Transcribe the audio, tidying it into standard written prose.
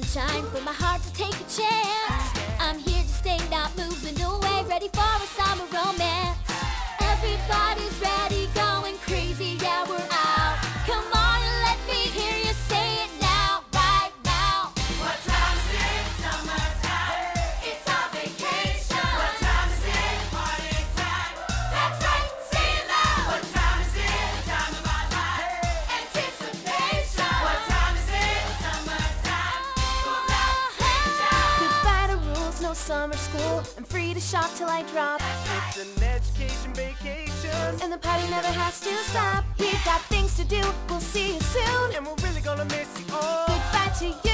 sunshine for my heart to take a chance. I'm here to stay, not moving away, ready for a summer romance. Everybody's ready, going crazy, yeah, we're out. Come on and let me hear you say it now, right now. What time is it? Summertime. It's our vacation. What time is it? Party time. That's right, say it loud. What time is it? Time of our life. Anticipation. What time is it? Summertime. School's out, vacation. Goodbye to rules, no summer school. I'm free to shop till I drop. It's an education vacation, And the party never has to stop. We've got things to do, we'll see you soon. and we're really gonna miss you all. Goodbye to you.